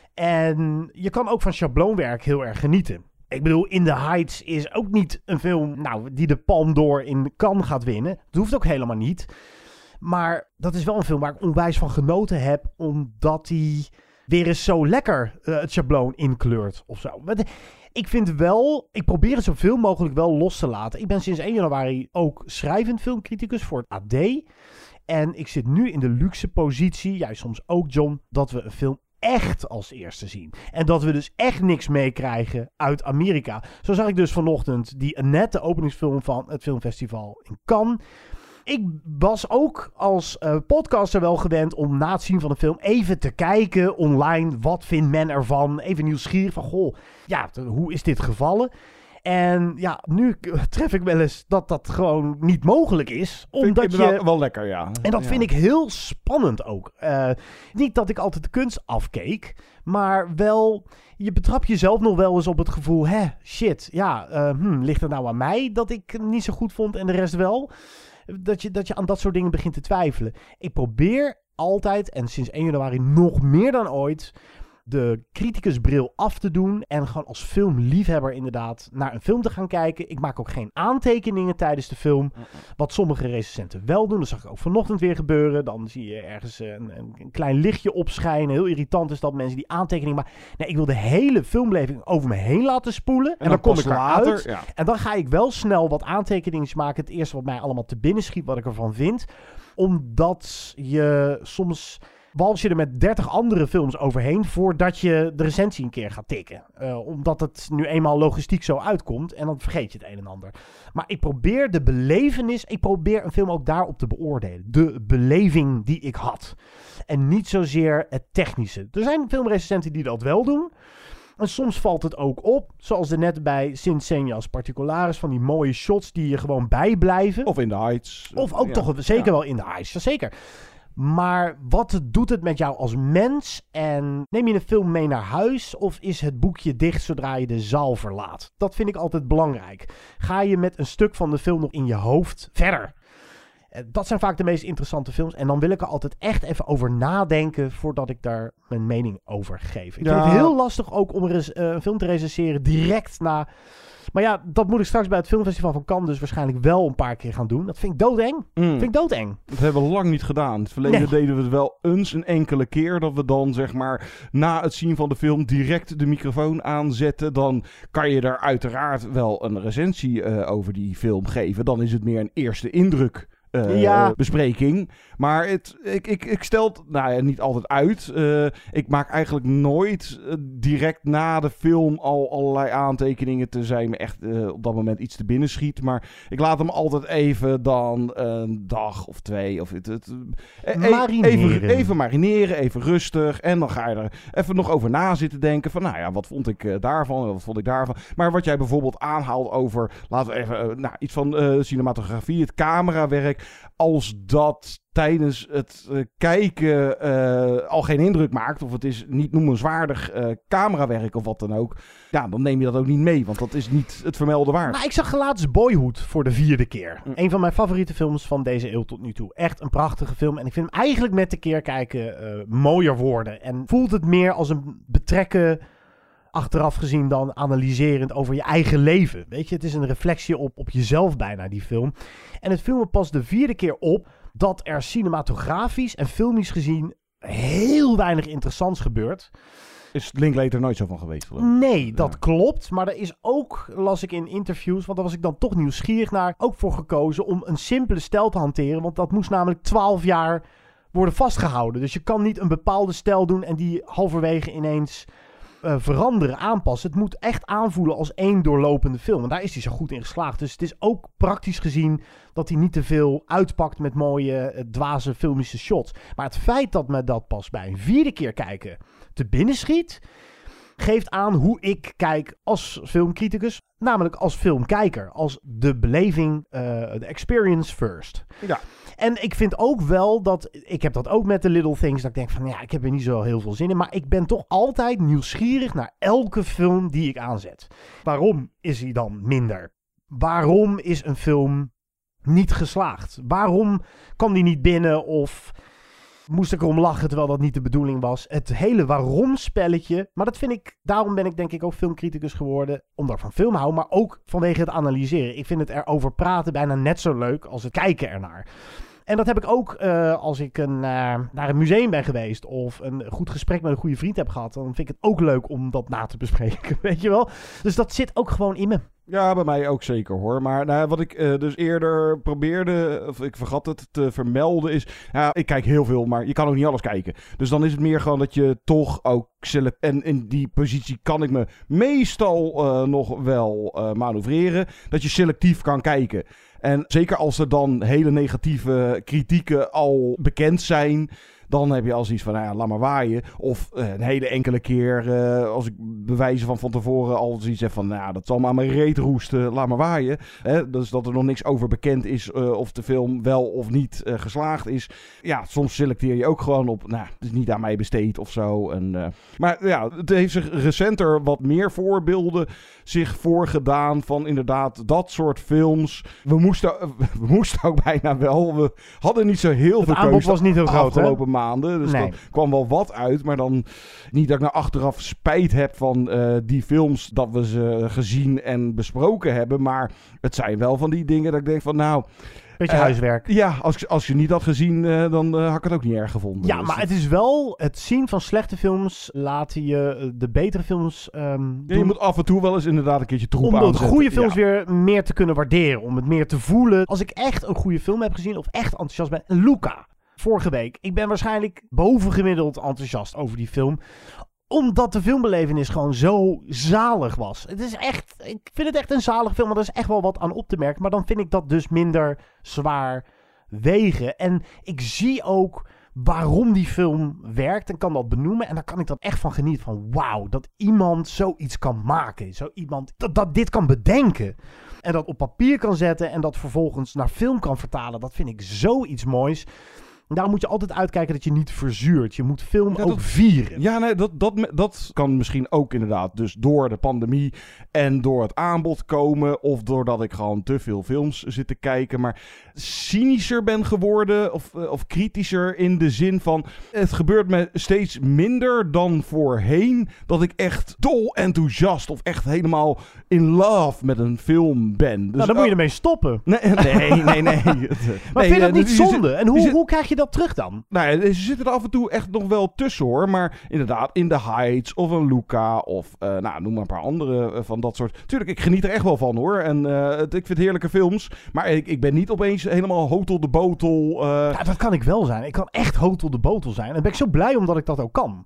En je kan ook van schabloonwerk heel erg genieten. Ik bedoel, In the Heights is ook niet een film die de Palme d'Or in Cannes gaat winnen. Dat hoeft ook helemaal niet. Maar dat is wel een film waar ik onwijs van genoten heb, omdat hij weer eens zo lekker het schabloon inkleurt of zo. Maar ik vind wel, ik probeer het zoveel mogelijk wel los te laten. Ik ben sinds 1 januari ook schrijvend filmcriticus voor het AD. En ik zit nu in de luxe positie, jij soms ook John, dat we een film echt als eerste zien. En dat we dus echt niks meekrijgen uit Amerika. Zo zag ik dus vanochtend die Annette, de openingsfilm van het filmfestival in Cannes. Ik was ook als podcaster wel gewend om na het zien van een film even te kijken online. Wat vindt men ervan? Even nieuwsgierig van, goh, ja, hoe is dit gevallen? En ja, nu tref ik wel eens dat dat gewoon niet mogelijk is. Omdat vind ik wel lekker, ja. En dat vind ik heel spannend ook. Niet dat ik altijd de kunst afkeek, maar wel, je betrapt jezelf nog wel eens op het gevoel, shit, ja, ligt het nou aan mij dat ik het niet zo goed vond en de rest wel? Dat je aan dat soort dingen begint te twijfelen. Ik probeer altijd, en sinds 1 januari nog meer dan ooit, de criticusbril af te doen en gewoon als filmliefhebber inderdaad naar een film te gaan kijken. Ik maak ook geen aantekeningen tijdens de film, wat sommige recensenten wel doen. Dat zag ik ook vanochtend weer gebeuren. Dan zie je ergens een klein lichtje opschijnen. Heel irritant is dat mensen die aantekeningen maken. Nee, ik wil de hele filmbeleving over me heen laten spoelen. En dan kom ik eruit. Ja. En dan ga ik wel snel wat aantekeningen maken. Het eerste wat mij allemaal te binnen schiet, wat ik ervan vind. Omdat je soms wals je er met 30 andere films overheen voordat je de recensie een keer gaat tikken. Omdat het nu eenmaal logistiek zo uitkomt en dan vergeet je het een en ander. Maar ik probeer de belevenis, ik probeer een film ook daarop te beoordelen. De beleving die ik had. En niet zozeer het technische. Er zijn filmrecensenten die dat wel doen. En soms valt het ook op, zoals er net bij Sint Senjas Particularis, van die mooie shots die je gewoon bijblijven. Of in de Heights. Of ook toch zeker wel in de Heights, ja, zeker. Maar wat doet het met jou als mens? En neem je een film mee naar huis of is het boekje dicht zodra je de zaal verlaat? Dat vind ik altijd belangrijk. Ga je met een stuk van de film nog in je hoofd verder? Dat zijn vaak de meest interessante films. En dan wil ik er altijd echt even over nadenken voordat ik daar mijn mening over geef. Ik vind het heel lastig ook om een film te recenseren direct na. Maar ja, dat moet ik straks bij het filmfestival van Cannes dus waarschijnlijk wel een paar keer gaan doen. Dat vind ik doodeng. Dat hebben we lang niet gedaan. In het verleden deden we het wel eens een enkele keer. Dat we dan zeg maar na het zien van de film direct de microfoon aanzetten. Dan kan je daar uiteraard wel een recensie over die film geven. Dan is het meer een eerste indruk. Bespreking. Maar ik stel het niet altijd uit. Ik maak eigenlijk nooit direct na de film al allerlei aantekeningen tenzij me echt op dat moment iets te binnen schiet. Maar ik laat hem altijd even dan een dag of 2 of marineren. Even marineren, even rustig. En dan ga je er even nog over na zitten denken van wat vond ik daarvan, wat vond ik daarvan. Maar wat jij bijvoorbeeld aanhaalt over, laten we even iets van cinematografie, het camerawerk. Als dat tijdens het kijken al geen indruk maakt, of het is niet noemenswaardig camerawerk of wat dan ook, ja, dan neem je dat ook niet mee, want dat is niet het vermelden waard. Nou, ik zag laatst Boyhood voor de 4e keer. Een van mijn favoriete films van deze eeuw tot nu toe. Echt een prachtige film en ik vind hem eigenlijk met de keer kijken mooier worden. En voelt het meer als een betrekken, achteraf gezien dan analyserend over je eigen leven. Weet je, het is een reflectie op jezelf bijna, die film. En het viel me pas de 4e keer op dat er cinematografisch en filmisch gezien heel weinig interessants gebeurt. Is Linklater nooit zo van geweest? Nee, dat klopt. Maar er is ook, las ik in interviews, want daar was ik dan toch nieuwsgierig naar, ook voor gekozen om een simpele stijl te hanteren. Want dat moest namelijk 12 jaar worden vastgehouden. Dus je kan niet een bepaalde stijl doen en die halverwege ineens veranderen, aanpassen. Het moet echt aanvoelen als één doorlopende film. En daar is hij zo goed in geslaagd. Dus het is ook praktisch gezien dat hij niet te veel uitpakt met mooie, dwaze filmische shots. Maar het feit dat me dat pas bij een 4e keer kijken te binnen schiet, geeft aan hoe ik kijk als filmcriticus. Namelijk als filmkijker. Als de beleving, de experience first. Ja. En ik vind ook wel dat, ik heb dat ook met The Little Things, dat ik denk van ja, ik heb er niet zo heel veel zin in. Maar ik ben toch altijd nieuwsgierig naar elke film die ik aanzet. Waarom is hij dan minder? Waarom is een film niet geslaagd? Waarom kwam die niet binnen of moest ik erom lachen terwijl dat niet de bedoeling was? Het hele waarom-spelletje. Maar dat vind ik, daarom ben ik denk ik ook filmcriticus geworden. Omdat ik van film hou, maar ook vanwege het analyseren. Ik vind het erover praten bijna net zo leuk als het kijken ernaar. En dat heb ik ook als ik naar een museum ben geweest of een goed gesprek met een goede vriend heb gehad. Dan vind ik het ook leuk om dat na te bespreken, weet je wel. Dus dat zit ook gewoon in me. Ja, bij mij ook zeker hoor. Maar wat ik dus eerder probeerde, of ik vergat het te vermelden, is... Ja, ik kijk heel veel, maar je kan ook niet alles kijken. Dus dan is het meer gewoon dat je toch ook... En in die positie kan ik me meestal nog wel manoeuvreren. Dat je selectief kan kijken. En zeker als er dan hele negatieve kritieken al bekend zijn... Dan heb je al zoiets van, nou ja, laat maar waaien. Of een hele enkele keer, als ik bewijzen van tevoren al zoiets heb van... Nou, dat zal maar aan mijn reet roesten, laat maar waaien. Dus dat er nog niks over bekend is of de film wel of niet geslaagd is. Ja, soms selecteer je ook gewoon op, nou, het is niet aan mij besteed of zo. Maar ja, het heeft zich recenter wat meer voorbeelden zich voorgedaan van inderdaad dat soort films. We moesten ook bijna wel. We hadden niet zo heel veel aanbod was niet heel groot, afgelopen maanden. Dus er kwam wel wat uit. Maar dan niet dat ik nou achteraf spijt heb van die films dat we ze gezien en besproken hebben. Maar het zijn wel van die dingen dat ik denk van nou... Beetje huiswerk. Ja, als je niet had gezien, dan had ik het ook niet erg gevonden. Ja, dus maar het is wel... Het zien van slechte films laat je de betere films je moet af en toe wel eens inderdaad een keertje troep aanzetten. Om de goede films weer meer te kunnen waarderen. Om het meer te voelen. Als ik echt een goede film heb gezien of echt enthousiast ben... Luca, vorige week. Ik ben waarschijnlijk bovengemiddeld enthousiast over die film... Omdat de filmbelevenis gewoon zo zalig was. Het is echt... Ik vind het echt een zalig film. Maar er is echt wel wat aan op te merken. Maar dan vind ik dat dus minder zwaar wegen. En ik zie ook waarom die film werkt. En kan dat benoemen. En daar kan ik dan echt van genieten. Van wauw, dat iemand zoiets kan maken. Zo iemand dat dit kan bedenken. En dat op papier kan zetten. En dat vervolgens naar film kan vertalen. Dat vind ik zoiets moois. Daarom moet je altijd uitkijken dat je niet verzuurt. Je moet film ook vieren. Ja, nee, dat kan misschien ook inderdaad. Dus door de pandemie en door het aanbod komen. Of doordat ik gewoon te veel films zit te kijken. Maar cynischer ben geworden of kritischer in de zin van... Het gebeurt me steeds minder dan voorheen dat ik echt dol enthousiast of echt helemaal in love met een film ben. Dus, nou, dan moet je ermee stoppen. Nee. Maar vind je dat niet zonde? En hoe krijg je dat terug dan? Nou ja, ze zitten er af en toe echt nog wel tussen hoor. Maar inderdaad, In the Heights of een Luca of noem maar een paar andere van dat soort. Tuurlijk, ik geniet er echt wel van hoor. En ik vind heerlijke films. Maar ik ben niet opeens helemaal hotel de botel. Ja, dat kan ik wel zijn. Ik kan echt hotel de botel zijn. En ben ik zo blij omdat ik dat ook kan.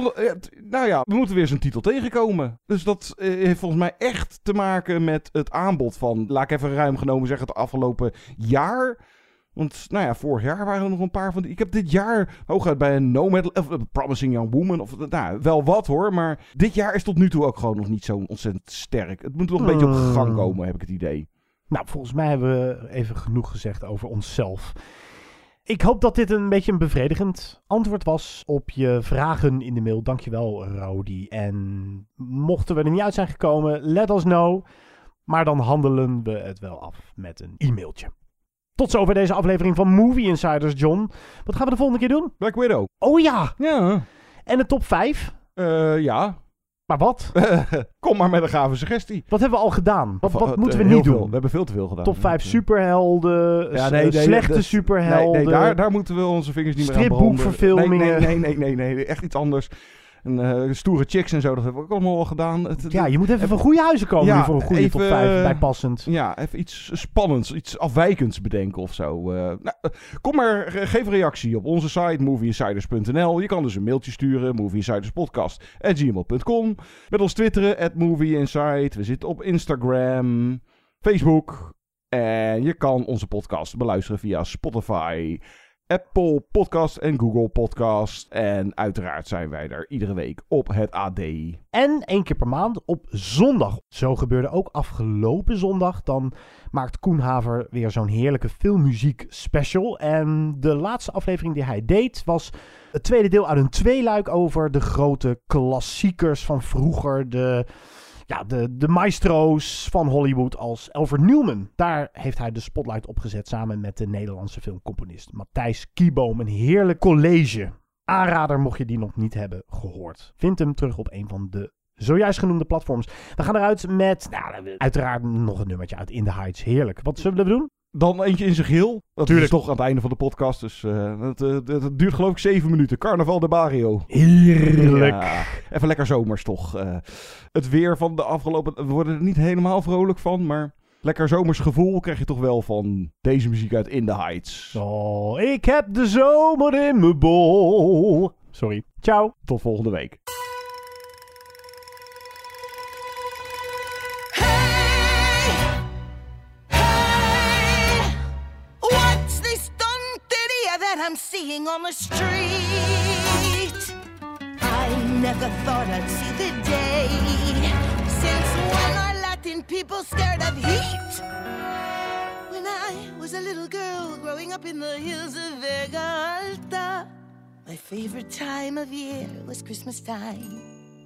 Ja, we moeten weer eens een titel tegenkomen. Dus dat heeft volgens mij echt te maken met het aanbod van, laat ik even ruim genomen zeggen, het afgelopen jaar. Want, nou ja, vorig jaar waren er nog een paar van die... Ik heb dit jaar hooguit bij een Nomad... Of Promising Young Woman... Of, nou, wel wat hoor, maar dit jaar is tot nu toe ook gewoon nog niet zo ontzettend sterk. Het moet nog een beetje op gang komen, heb ik het idee. Nou, volgens mij hebben we even genoeg gezegd over onszelf. Ik hoop dat dit een beetje een bevredigend antwoord was op je vragen in de mail. Dankjewel, Rodi. En mochten we er niet uit zijn gekomen, let us know. Maar dan handelen we het wel af met een e-mailtje. Tot zover deze aflevering van Movie Insiders, John. Wat gaan we de volgende keer doen? Black Widow. Oh ja! Ja. En de top 5? Ja. Maar wat? Kom maar met een gave suggestie. Wat hebben we al gedaan? Wat moeten we niet doen? We hebben veel te veel gedaan. Top 5 superhelden, slechte superhelden. Nee, daar moeten we onze vingers niet meer aan branden. Stripboekverfilmingen. Nee, echt iets anders. En stoere chicks en zo, dat hebben we ook allemaal al gedaan. Je moet even van goede huizen komen voor een goede top 5 bijpassend. Ja, even iets spannends, iets afwijkends bedenken of zo. Kom maar, geef een reactie op onze site, movieinsiders.nl. Je kan dus een mailtje sturen, movieinsiderspodcast@gmail.com. Met ons twitteren, @movieinsider. We zitten op Instagram, Facebook. En je kan onze podcast beluisteren via Spotify, Apple Podcast en Google Podcast. En uiteraard zijn wij er iedere week op het AD. En 1 keer per maand op zondag. Zo gebeurde ook afgelopen zondag. Dan maakt Koen Haver weer zo'n heerlijke filmmuziek special. En de laatste aflevering die hij deed was het tweede deel uit een tweeluik over de grote klassiekers van vroeger. De maestro's van Hollywood als Alfred Newman. Daar heeft hij de spotlight op gezet samen met de Nederlandse filmcomponist Matthijs Kieboom. Een heerlijk college. Aanrader mocht je die nog niet hebben gehoord. Vind hem terug op een van de zojuist genoemde platforms. We gaan eruit met uiteraard nog een nummertje uit In the Heights. Heerlijk. Wat zullen we doen? Dan eentje in zijn geheel. Dat is toch aan het einde van de podcast. Dus het duurt geloof ik 7 minuten. Carnaval de Barrio. Heerlijk. Ja, even lekker zomers toch. Het weer van de afgelopen... We worden er niet helemaal vrolijk van, maar... Lekker zomers gevoel krijg je toch wel van deze muziek uit In The Heights. Oh, ik heb de zomer in mijn bol. Sorry. Ciao. Tot volgende week. What's this tonteria that I'm seeing on the street? I never thought I'd see the day since when our Latin people scared of heat. When I was a little girl growing up in the hills of Vega Alta, my favorite time of year was Christmas time.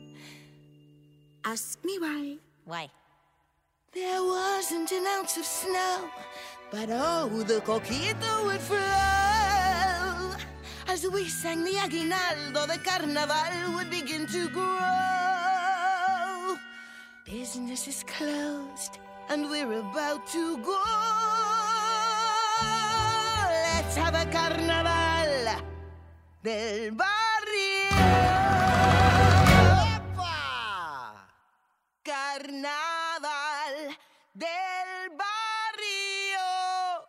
Ask me why. Why? There wasn't an ounce of snow, but oh, the coquito would flow. As we sang the aguinaldo, the carnaval would begin to grow. Business is closed, and we're about to go. Let's have a carnaval del barrio. Carnaval del barrio.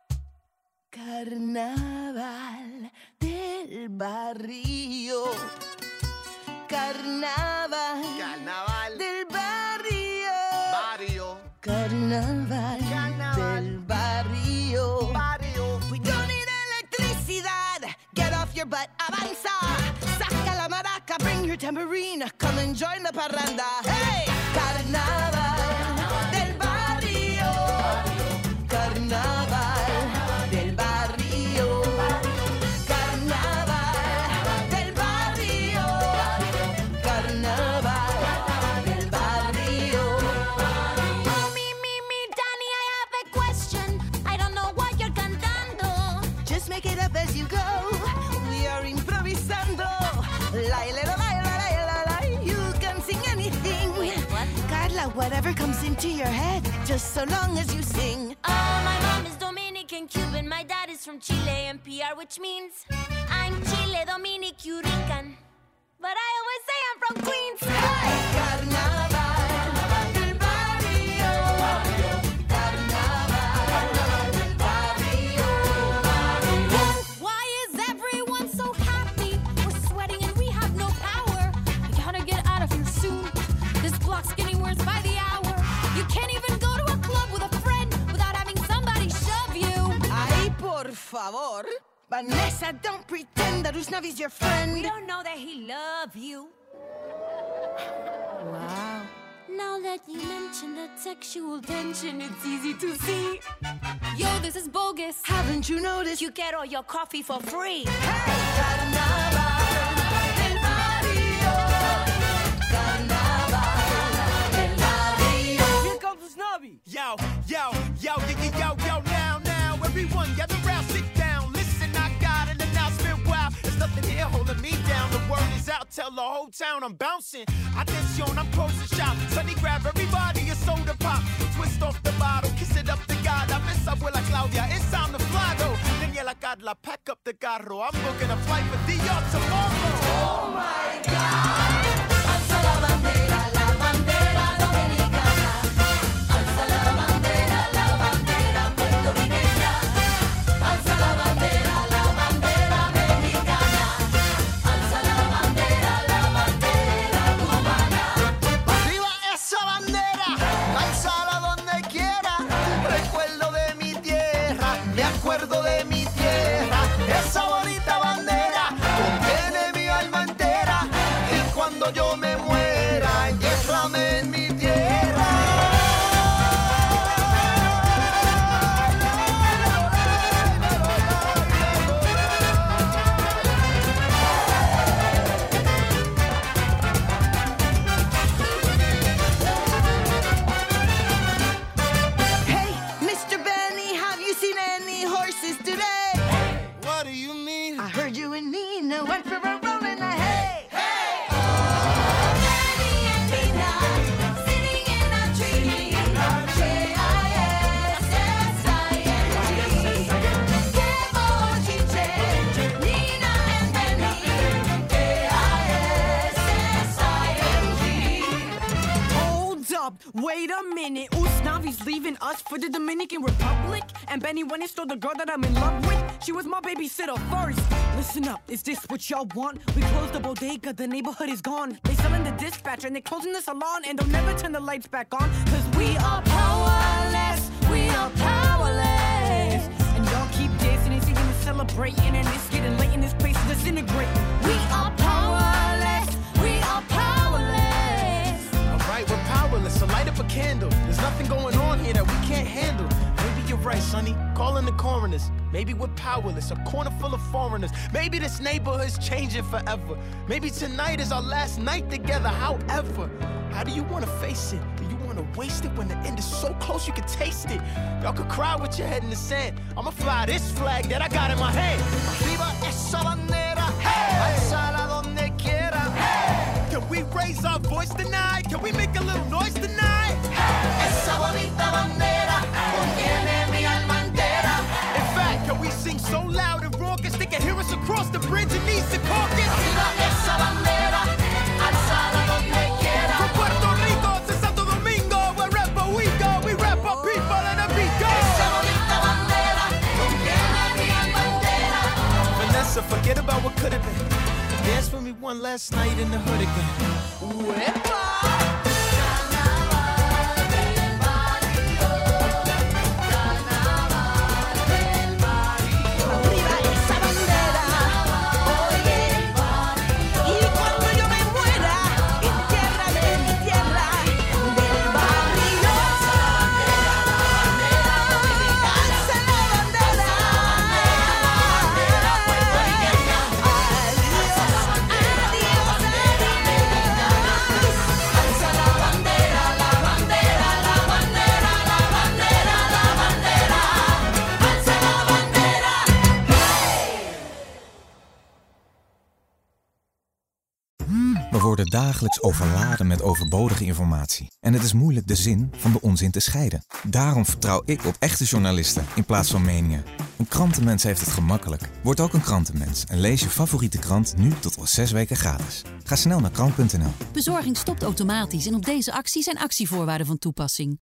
Carnaval del barrio. Carnaval. Carnaval del barrio. Barrio. Carnaval del barrio. Barrio. We don't need electricidad. Get off your butt, avanza. Saca la maraca, bring your tambourine. Come and join the parranda. Hey! Carnaval del barrio. Carnaval del barrio. Carnaval del barrio. Carnaval del barrio. Oh, me, Danny, I have a question. I don't know what you're cantando. Just make it up as you go. We are improvisando. You can sing anything. Wait, what? Carla, whatever comes into your head, just so long as you sing. Oh, my mom is Dominican, Cuban. My dad is from Chile and PR, which means I'm Chile, Dominican, Rican. But I always say I'm from Queens. Hey! Carnaval del barrio. Carnaval del barrio. Why is everyone so happy? We're sweating and we have no power. We gotta get out of here soon. This block's getting worse by the hour. You can't even go to a club with a friend without having somebody shove you. Ay, por favor. Vanessa, don't pretend that Usnavi's your friend. We don't know that he loves you. Wow. Now that you mention the sexual tension, it's easy to see. Yo, this is bogus. Haven't you noticed? You get all your coffee for free. Hey! Carnaval del barrio. Carnaval del barrio. Here comes Usnavi. Yo, now, everyone gather round, sit down, listen, I got an announcement, wow, there's nothing here holding me down, the word is out, tell the whole town I'm bouncing, attention, I'm closing shop, Sonny grab everybody a soda pop, twist off the bottle, kiss it up to God, I miss Abuela Claudia, it's time to fly though, Daniela Carla, pack up the carro, I'm booking a flight for DR tomorrow. Oh my God, alza la bandera dominicana, alza la bandera puertorriqueña, alza la bandera mexicana, alza la bandera cubana. ¡Arriba esa bandera! ¡Alzala donde quiera! Recuerdo de mi tierra, me acuerdo de mi tierra, esa bonita bandera contiene mi alma entera y cuando yo me muera, entiérrame en mi tierra. Hey, Mr. Benny, have you seen any horses today? What do you mean? I heard you and Nina went for a roll in a hay. Hey! Benny and Nina, sitting in a tree. K-I-S-S-I-N-G. wait a minute. Usnavi's leaving us for the Dominican Republic. And Benny when stole the girl that I'm in love with. She was my babysitter first. Listen up, is this what y'all want? We closed the bodega, the neighborhood is gone. They selling the dispatcher and they closing the salon. And they'll never turn the lights back on. Cause we are powerless, we are powerless. And y'all keep dancing and singing and celebrating. And it's getting late in this place to disintegrate. We are powerless, we are powerless. Alright, we're powerless, so light up a candle. There's nothing going on here that we can't handle. Maybe you're right, sonny. Calling the coroners. Maybe we're powerless, a corner full of foreigners. Maybe this neighborhood's changing forever. Maybe tonight is our last night together. However, how do you want to face it? Do you want to waste it when the end is so close you can taste it? Y'all could cry with your head in the sand. I'ma fly this flag that I got in my hand. Viva esa bandera, hey! Alzala donde quiera, hey! Can we raise our voice tonight? Can we make a little noise tonight? Hey! Esa bonita bandera contiene mi alma entera. In fact, can we sing so loud and raucous they can hear us across the bridge in Eastern Caucus? Viva esa bandera, alzala donde quiera. From Puerto Rico to Santo Domingo, wherever we go, we rap our people and the beat goes. Esa bonita bandera contiene mi alma entera. Vanessa, forget about what could have been. Dance with me one last night in the hood again. Wepa! We worden dagelijks overladen met overbodige informatie. En het is moeilijk de zin van de onzin te scheiden. Daarom vertrouw ik op echte journalisten in plaats van meningen. Een krantenmens heeft het gemakkelijk. Word ook een krantenmens en lees je favoriete krant nu tot al 6 weken gratis. Ga snel naar krant.nl. Bezorging stopt automatisch en op deze actie zijn actievoorwaarden van toepassing.